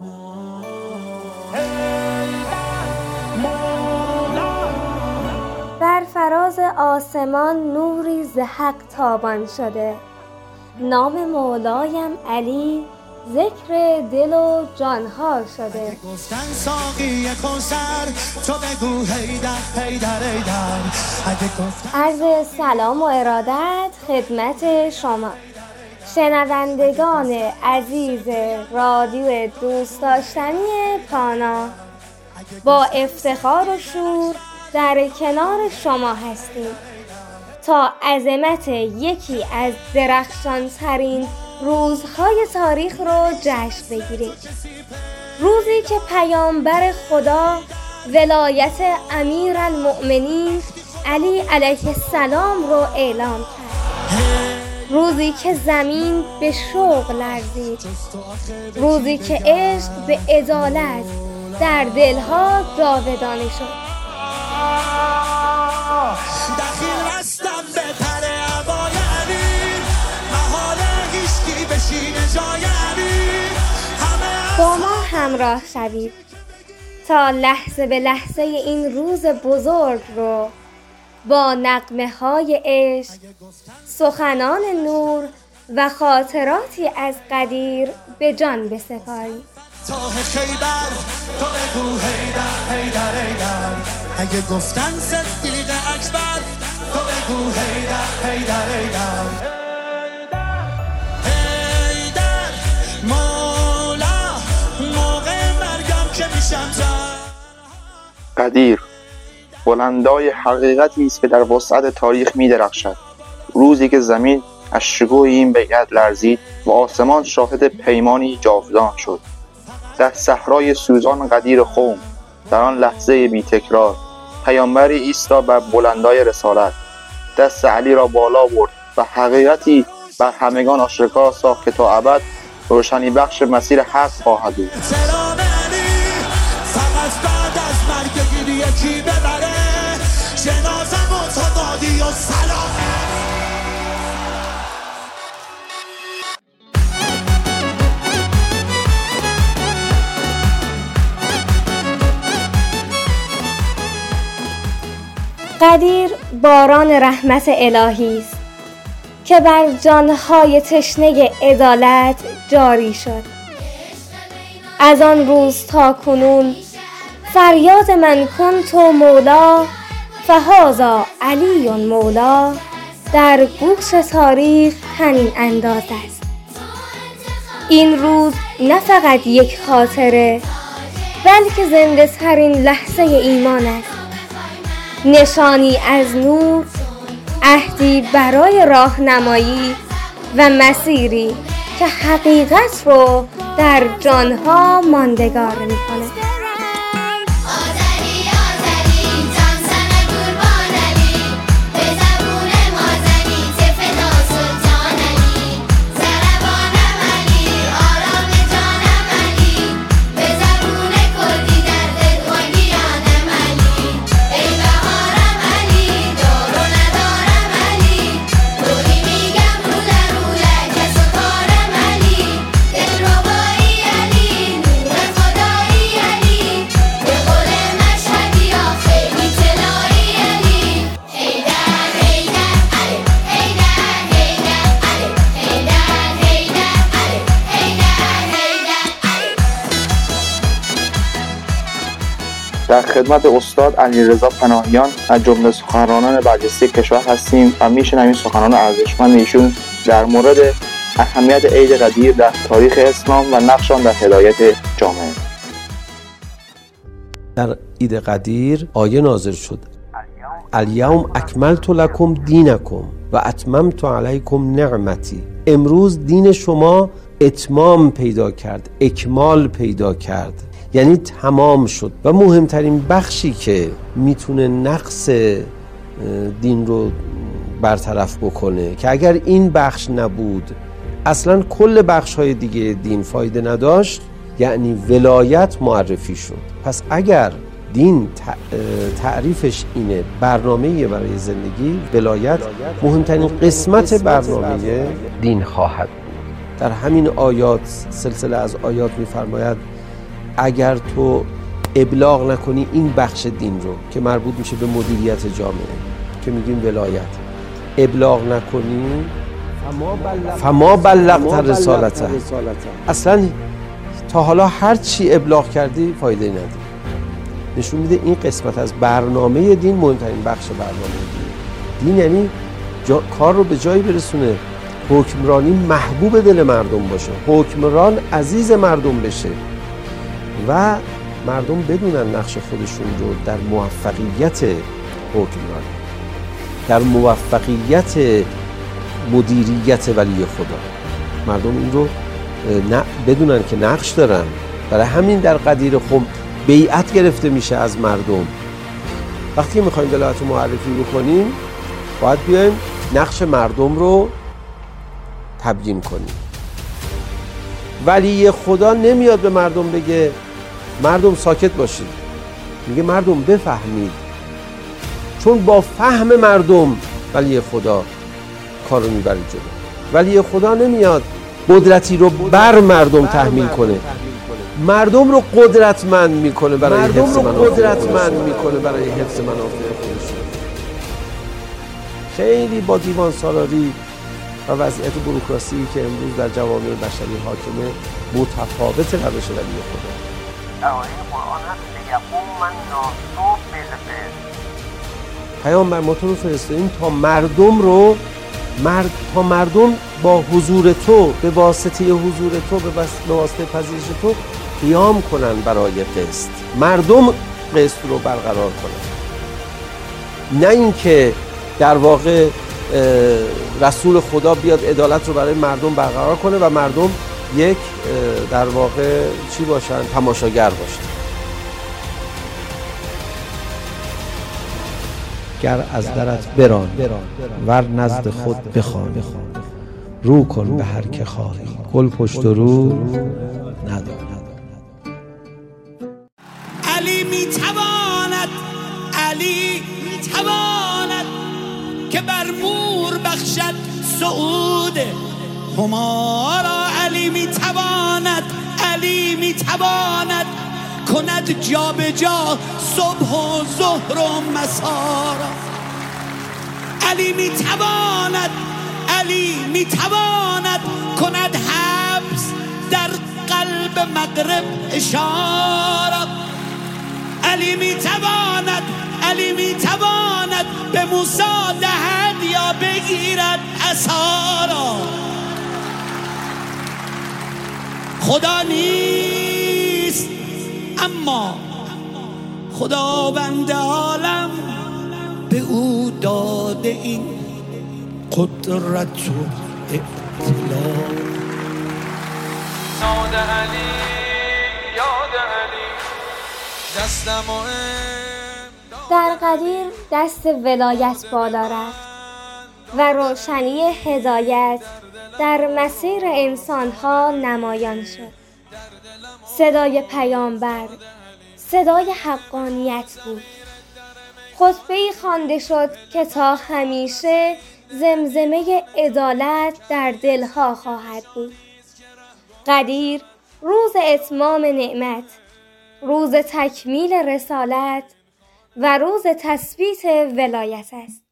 بر فراز آسمان نوری ز حق تابان شده، نام مولایم علی ذکر دل و جانها شده. گفتن ساقی کوثر تو بگو هیدر هیدر هیدر. عرض سلام و ارادت خدمت شما شنوندگان عزیز رادیو دوست داشتنی پانا. با افتخار و شور در کنار شما هستیم تا عظمت یکی از درخشان‌ترین روزهای تاریخ رو جشن بگیریم. روزی که پیامبر خدا ولایت امیرالمؤمنین علی علیه السلام رو اعلام کرد. روزی که زمین به شوق لرزید. روزی که عشق به عدالت در دلها جاودانه شد. دخیل رستم به پر عبای امیر، محاله هیچکی بشین جای امیر. با ما همراه شوید تا لحظه به لحظه این روز بزرگ رو با نغمه های عشق، سخنان نور و خاطراتی از قدیر به جان بسپاریم. تاه خیبر تو بگو هیدر هیدر هیدر. اگه گفتن صدیق اکبر تو بگو هیدر هیدر هیدر. هیدر مولا موقع مرگم که میشم زن. قدیر بلندای حقیقتی است که در وسعت تاریخ می درخشد. روزی که زمین از شکوه این بیعت لرزید و آسمان شاهد پیمانی جاودان شد. در صحرای سوزان قدیر قوم، در آن لحظه بی تکرار، پیامبری ایستا بر بلندای رسالت، دست علی را بالا برد و حقیقتی بر همگان آشکار ساخت که تا ابد روشنی بخش مسیر حق خواهد بود. فقط بعد از مرگ گیری یکی ببره جنازم و تا دادی و سلام. قدیر باران رحمت الهی است که بر جانهای تشنه عدالت جاری شد. از آن روز تا کنون فریاد من کنت مولا فهذا علی مولا در گوش تاریخ همین انداز است. این روز نه فقط یک خاطره بلکه زنده ترین لحظه ایمان است. نشانی از نور، عهدی برای راهنمایی و مسیری که حقیقت رو در جانها ماندگار می‌کند. در خدمت استاد علیرضا پناهیان از جمله سخنرانان برجسته کشور هستیم و میشنویم سخنان ارزشمند ایشون در مورد اهمیت عید قدیر در تاریخ اسلام و نقش آن در هدایت جامعه. در عید قدیر آیه نازل شد: الیوم اکملت لکم دینکم و اتممت علیکم نعمتی. امروز دین شما اتمام پیدا کرد، اکمال پیدا کرد، یعنی تمام شد. و مهمترین بخشی که میتونه نقص دین رو برطرف بکنه که اگر این بخش نبود اصلا کل بخش‌های دیگه دین فایده نداشت، یعنی ولایت معرفی شد. پس اگر دین تعریفش اینه برنامه‌ای برای زندگی، ولایت مهمترین قسمت برنامه دین خواهد بود. در همین آیات، سلسله از آیات می‌فرماید اگر تو ابلاغ نکنی این بخش دین رو که مربوط میشه به مدیریت جامعه که میگیم ولایت، ابلاغ نکنی فما بلغت رسالته، اصلا تا حالا هر چی ابلاغ کردی فایده نداره. نشون میده این قسمت از برنامه دین مهمترین بخش برنامه دین یعنی کار رو به جایی برسونه حکمرانی محبوب دل مردم باشه، حکمران عزیز مردم بشه و مردم بدونن نقش خودشون رو در موفقیت حکمرانی، در موفقیت مدیریت ولی خدا. مردم این رو بدونن که نقش دارن. برای همین در قدیر خم بیعت گرفته میشه از مردم. وقتی میخوایم ولایت معرفی بکنیم باید بیایم نقش مردم رو تبیین کنیم. ولی خدا نمیاد به مردم بگه مردم ساکت باشید، میگه مردم بفهمید، چون با فهم مردم ولی خدا کار رو میبره جلو. ولی خدا نمیاد قدرتی رو بر مردم تحمیل کنه، مردم رو قدرتمند میکنه برای حفظ منافع خودش. خیلی با دیوان سالاری و وضعیت بوروکراسی که امروز در جوامع بشری حاکمه متفاوت روش ولی خدا. آیه قرآن هست لیقوم الناس بالقسط. پیامبر ما تو رو فرستادیم تا مردم با حضور تو، به واسطه حضور تو، به واسطه پذیرش تو قیام کنن برای قسط. مردم قسط رو برقرار کنن، نه اینکه در واقع رسول خدا بیاد عدالت رو برای مردم برقرار کنه و مردم یک در واقع چی باشن؟ تماشاگر باشن. گر از درت بران ور نزد خود بخوان، رو کن به هر که خواهی گل پشت و رو ندار. علی میتواند که بر مور بخشد صعود همارا. علی میتواند کند جا به جا صبح و ظهر و مسا را. علی میتواند کند حبس در قلب مغرب اشاره. علی میتواند به موسی دهد یا بگیرد عصا را. خدا نیست اما خداوند عالم به او داده این قدرت و اطلاع. یاد علی در قدیر دست ولایت بالا رفت و روشنی هدایت در مسیر انسانها نمایان شد. صدای پیامبر صدای حقانیت بود. خطبه‌ای خوانده شد که تا همیشه زمزمه عدالت در دلها خواهد بود. قدیر روز اتمام نعمت، روز تکمیل رسالت و روز تثبیت ولایت است.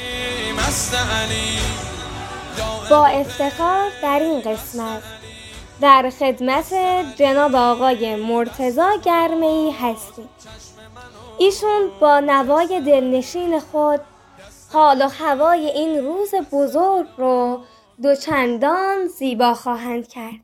با افتخار در این قسمت در خدمت جناب آقای مرتضی گرمی‌ای هستیم. ایشون با نوای دلنشین خود حال و هوای این روز بزرگ رو دوچندان زیبا خواهند کرد.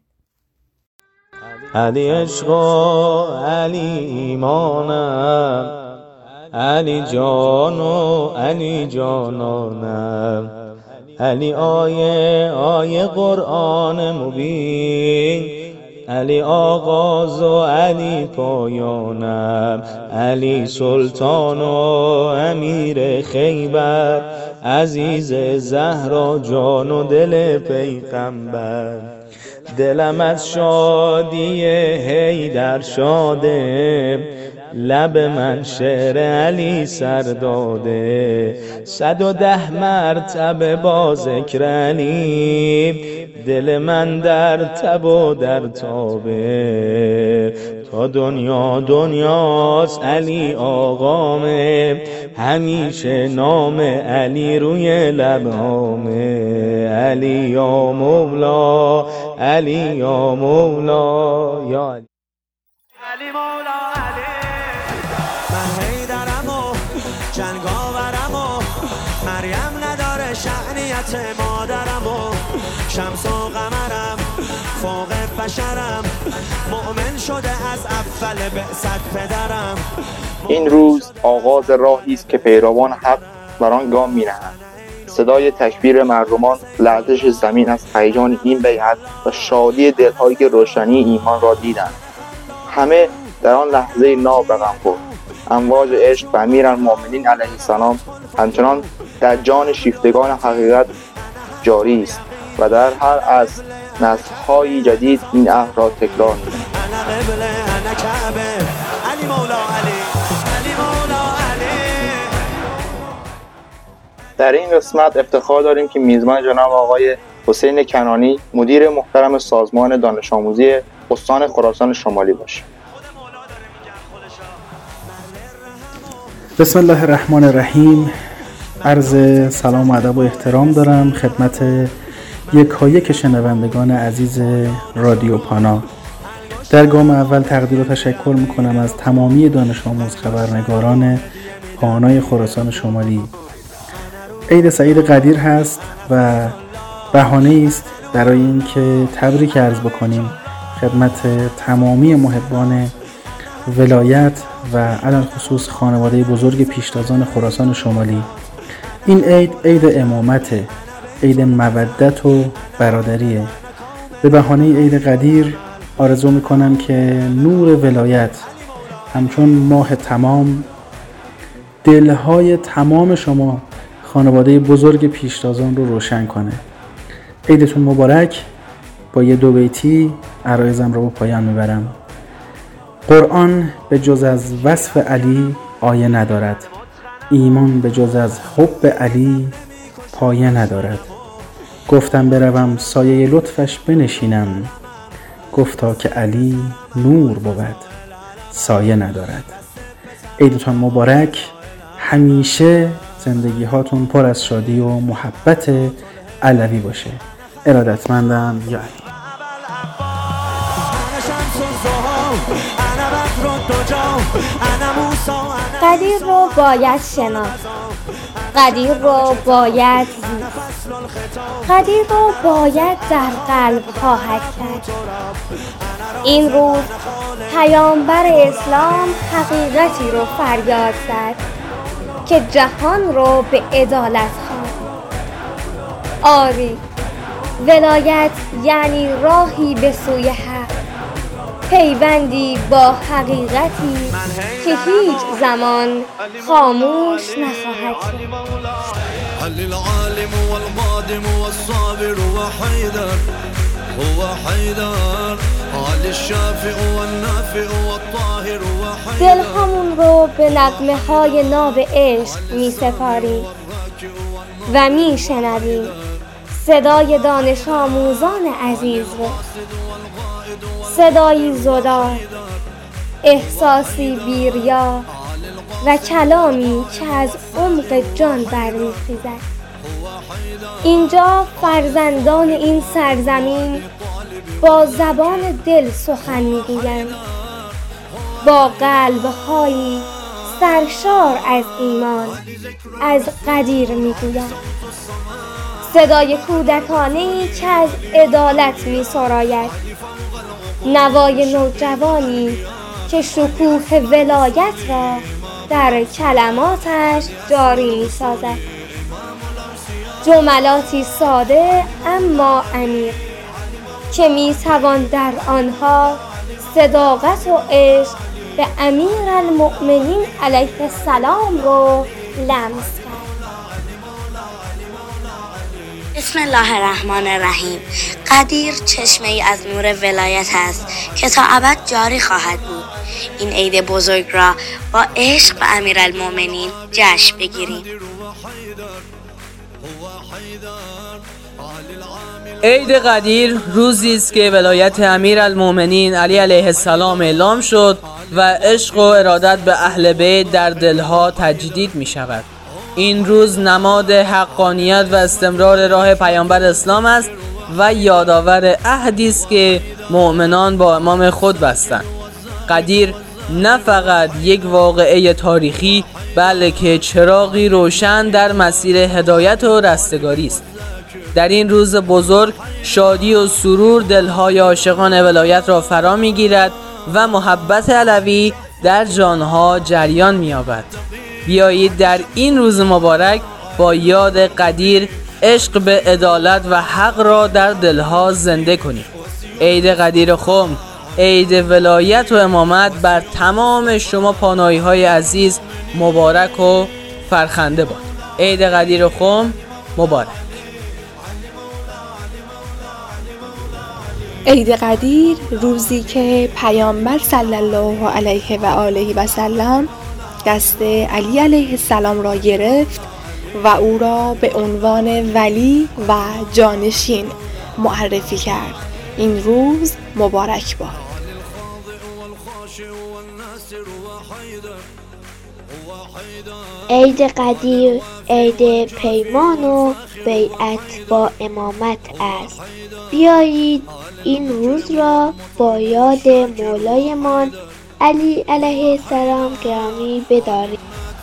علی عشق و علی ایمانم، علی جان و علی جانانم، علی آیه قرآن مبین، علی آغاز و علی پایانم، علی سلطان و امیر خیبر، عزیز زهرا جان و دل پیغمبر. دلم از شادی حیدر شاده، لب من شعر علی سر داده 110 مرتبه با ذکر علی دل من در تب و در تابه تا دنیا دنیاست علی آقامه همیشه نام علی روی لبهامه علی یا مولا علی یا مولا یا علی علی مولا علی من حیدرم و جنگاورم و مریم نداره شأنیت مادرم و شمس و قمرم فوق بشرم مؤمن شده از اول بعثت پدرم. این روز آغاز راهی است که پیروان حق بر آن گام می‌نهند. صدای تکبیر مردمان، لرزش زمین از هیجان این بیعت و شادی دل‌هایی که روشنی ایمان را دیدند. همه در آن لحظه ناب رقم خورد. امواج عشق به امیرالمؤمنین علیه السلام همچنان در جان شیفتگان حقیقت جاری است و در هر عصر نسل‌های جدید این عهد را تکرار می‌کنند. در این قسمت افتخار داریم که میزبان جناب آقای حسین کنانی مدیر محترم سازمان دانش آموزی استان خراسان شمالی باشیم. بسم الله الرحمن الرحیم. عرض سلام و ادب و احترام دارم خدمت یکایک شنوندگان عزیز رادیو پانا. در گام اول تقدیر و تشکر میکنم از تمامی دانش آموز خبرنگاران پانای خراسان شمالی. عید سعید قدیر هست و بهانه است برای اینکه تبریک عرض بکنیم خدمت تمامی محبان ولایت و علل خصوص خانواده بزرگ پیشتازان خراسان شمالی. این عید امامت، عید مودت و برادریه. به بهانه عید قدیر آرزو میکنم که نور ولایت همچون ماه تمام دلهای تمام شما خانواده بزرگ پیشتازان رو روشن کنه. عیدتون مبارک. با یه دو بیتی عرایزم رو به پایان میبرم. قرآن به جز از وصف علی آیه ندارد، ایمان به جز از حب علی پایه ندارد. گفتم بروم سایه لطفش بنشینم، گفتا که علی نور بود سایه ندارد. عیدتون مبارک. همیشه زندگی هاتون پر از شادی و محبت علوی باشه. ارادتمندم یا علی. قدیر رو باید شناخت، قدیر رو باید دید، قدیر رو باید در قلب خواهد کرد. این روز پیامبر اسلام حقیقتی رو فریاد زد که جهان رو به عدالت خواند. آری، ولایت یعنی راهی به سوی حق، پیوندی با حقیقتی که هیچ زمان خاموش نخواهد شد. علی العالم والقادم والصابر وحیدر هو حیدر علی الشافع والنافع والطاهر وحیدر. دلهامون رو به نغمه های ناب عشق می سپاریم و می شنویم صدای دانش آموزان عزیز رو، صدایی زدار، احساسی بیریا و کلامی که از عمق جان برمیخیزد. اینجا فرزندان این سرزمین با زبان دل سخن میگویند، با قلب‌هایی سرشار از ایمان از قدیر میگویند. صدای کودکانه‌ای که از عدالت می‌سراید، نوای نوجوانی که شکوه ولایت را در کلماتش جاری می‌سازد. جملاتی ساده اما عمیق که می‌توان در آنها صداقت و عشق به امیرالمؤمنین علیه السلام رو لمس کرد. بسم الله الرحمن الرحیم. قدیر چشمه‌ای از نور ولایت است که تا ابد جاری خواهد بود. این عید بزرگ را با عشق به امیرالمومنین جشن بگیریم. عید قدیر روزی است که ولایت امیرالمومنین علی علیه السلام اعلام شد و عشق و ارادت به اهل بیت در دلها تجدید می شود. این روز نماد حقانیت و استمرار راه پیامبر اسلام است و یادآور عهدی است که مؤمنان با امام خود بستند. قدیر نه فقط یک واقعه تاریخی بلکه چراغی روشن در مسیر هدایت و رستگاری است. در این روز بزرگ شادی و سرور دلهای عاشقان ولایت را فرا می‌گیرد و محبت علوی در جانها جریان می‌یابد. بیایید در این روز مبارک با یاد قدیر عشق به عدالت و حق را در دلها زنده کنیم. عید قدیر خم، عید ولایت و امامت بر تمام شما پانایی‌های عزیز مبارک و فرخنده باد. عید قدیر خم مبارک. عید قدیر روزی که پیامبر صلی الله علیه و آله و سلم دست علی علیه السلام را گرفت و او را به عنوان ولی و جانشین معرفی کرد. این روز مبارک باد. عید قدیر عید پیمان و بیعت با امامت است. بیایید این روز را با یاد مولایمان علی علیه السلام گرامی بداریم.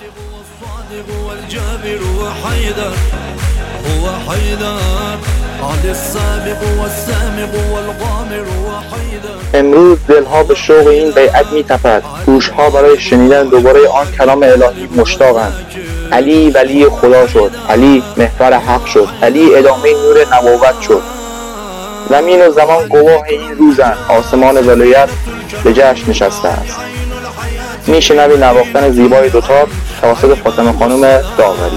امروز دلها به شوق این بیعت می‌تپد، گوشها برای شنیدن دوباره آن کلام الهی مشتاقند. علی ولی خدا شد، علی محور حق شد، علی ادامه نور نبوت شد. زمین و زمان گواه این روزند، آسمان ولایت به جشن نشسته است. میشنوی نواختن زیبای دوتار توسط فاطمه خانم داوری.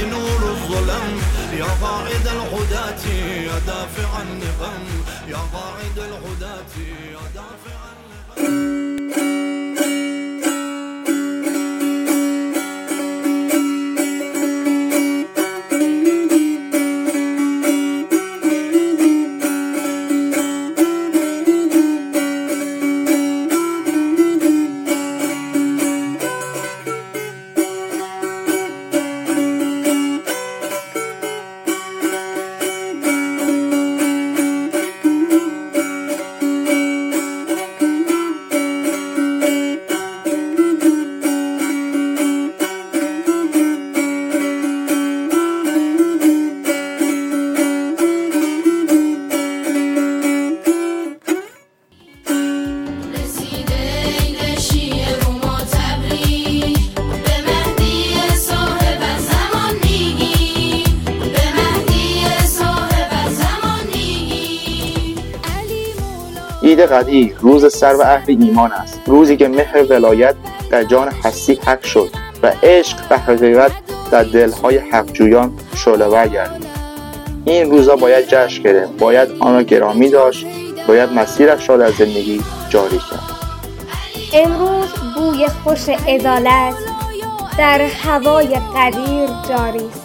عید قدیر روز سر و اهل ایمان است، روزی که مهر ولایت در جان هستی حق شد و عشق و حقیقت در دلهای حقجویان شعله‌ور گردید. این روزا باید جشن گرفت، باید آن را گرامی داشت، باید مسیرش را در زندگی جاری کرد. امروز بوی خوش عدالت در هوای قدیر جاری است.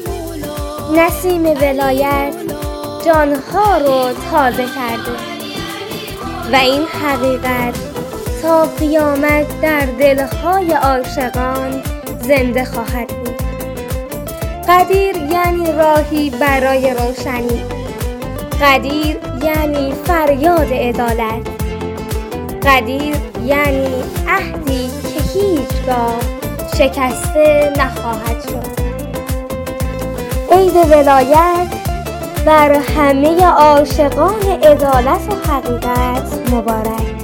نسیم ولایت جانها رو تازه کرده و این حقیقت تا قیامت در دلهای عاشقان زنده خواهد بود. قدیر یعنی راهی برای روشنی، قدیر یعنی فریاد عدالت، قدیر یعنی عهدی که هیچگاه شکسته نخواهد شد. عید ولایت بر همه عاشقان عدالت و حقیقت مبارک.